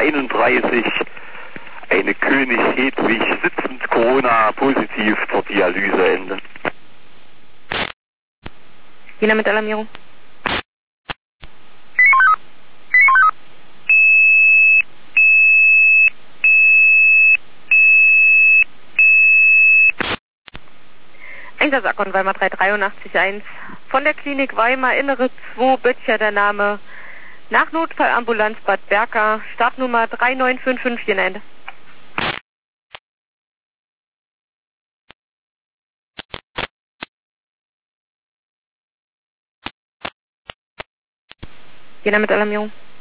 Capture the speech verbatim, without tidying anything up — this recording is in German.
einunddreißig, eine König Hedwig, sitzend Corona positiv zur Dialyseende. Jena mit Alarmierung. Einsatz Akkon Weimar drei drei acht eins. Von der Klinik Weimar Innere zwei, Böttcher der Name. Nach Notfallambulanz Bad Berka, Startnummer drei neun fünf fünf, Jena Ende. Jena mit Alarmierung.